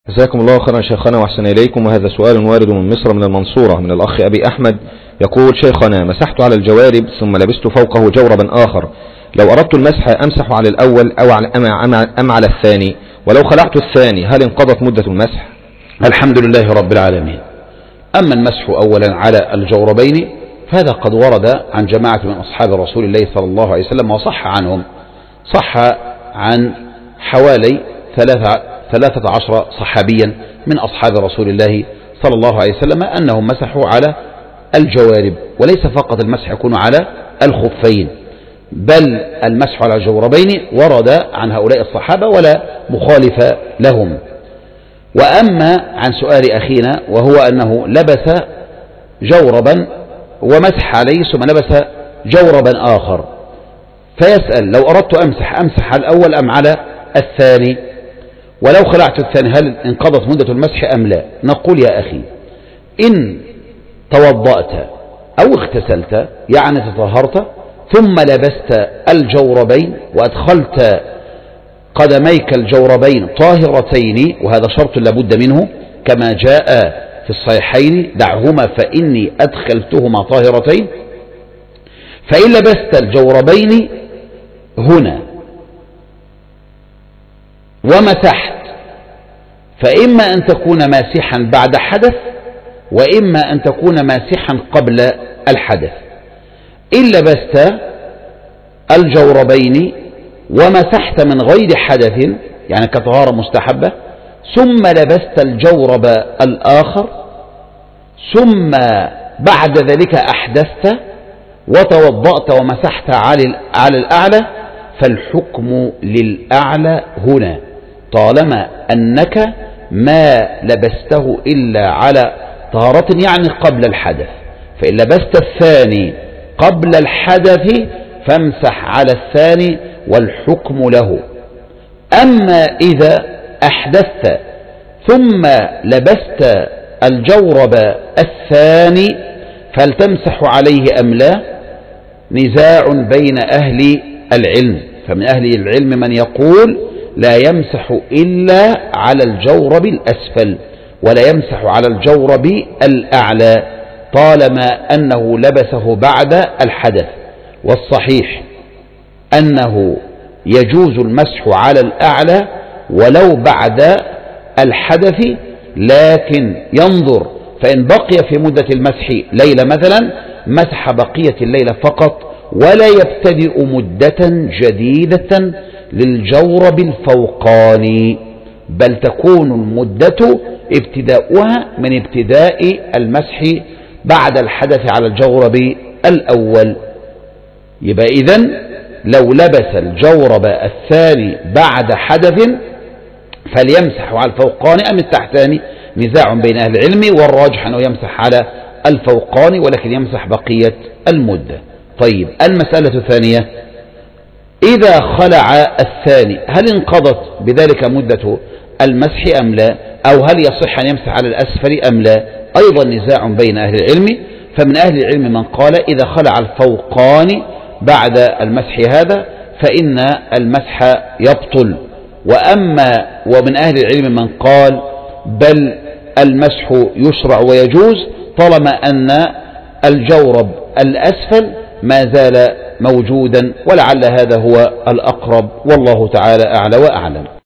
جزاكم الله خيرا شيخنا وأحسن إليكم. وهذا سؤال وارد من مصر من المنصورة من الأخ أبي أحمد، يقول: شيخنا، مسحت على الجوارب ثم لبست فوقه جوربا آخر، لو أردت المسح أمسح على الأول أم على الثاني؟ ولو خلعت الثاني هل انقضت مدة المسح؟ الحمد لله رب العالمين. أما المسح أولا على الجوربين فهذا قد ورد عن جماعة من أصحاب رسول الله صلى الله عليه وسلم، وصح عنهم، صح عن حوالي 13 صحابيا من أصحاب رسول الله صلى الله عليه وسلم أنهم مسحوا على الجوارب، وليس فقط المسح يكون على الخفين، بل المسح على الجوربين ورد عن هؤلاء الصحابة ولا مخالف لهم. وأما عن سؤال أخينا وهو أنه لبس جوربا ومسح عليه ثم لبس جوربا آخر، فيسأل: لو أردت أمسح على الأول أم على الثاني؟ ولو خلعت الثاني هل انقضت مدة المسح أم لا؟ نقول: يا أخي، إن توضأت أو اغتسلت يعني تطهرت ثم لبست الجوربين وأدخلت قدميك الجوربين طاهرتين، وهذا شرط لابد منه كما جاء في الصحيحين: دعهما فإني أدخلتهما طاهرتين. فإن لبست الجوربين هنا ومسحت فإما أن تكون ماسحا بعد حدث وإما أن تكون ماسحا قبل الحدث. إن لبست الجوربين ومسحت من غير حدث يعني كطهارة مستحبة، ثم لبست الجورب الآخر ثم بعد ذلك أحدثت وتوضأت ومسحت على الأعلى، فالحكم للأعلى هنا طالما أنك ما لبسته إلا على طهارة يعني قبل الحدث. فإن لبست الثاني قبل الحدث فامسح على الثاني والحكم له. أما إذا أحدثت ثم لبست الجورب الثاني فهل تمسح عليه أم لا؟ نزاع بين أهل العلم، فمن أهل العلم من يقول لا يمسح إلا على الجورب الأسفل ولا يمسح على الجورب الأعلى طالما أنه لبسه بعد الحدث. والصحيح أنه يجوز المسح على الأعلى ولو بعد الحدث، لكن ينظر، فإن بقي في مدة المسح ليلة مثلا مسح بقية الليلة فقط ولا يبتدئ مدة جديدة للجورب الفوقاني، بل تكون المدة ابتداؤها من ابتداء المسح بعد الحدث على الجورب الأول. يبقى إذن لو لبس الجورب الثاني بعد حدث فليمسح على الفوقاني أم التحتاني، نزاع بين أهل العلم، والراجح أنه يمسح على الفوقاني ولكن يمسح بقية المدة. طيب، المسألة الثانية: إذا خلع الثاني هل انقضت بذلك مدة المسح أم لا؟ أو هل يصح أن يمسح على الأسفل أم لا؟ أيضا نزاع بين أهل العلم، فمن أهل العلم من قال إذا خلع الفوقاني بعد المسح هذا فإن المسح يبطل، ومن أهل العلم من قال بل المسح يشرع ويجوز طالما أن الجورب الأسفل ما زال موجودا، ولعل هذا هو الأقرب، والله تعالى أعلى وأعلم.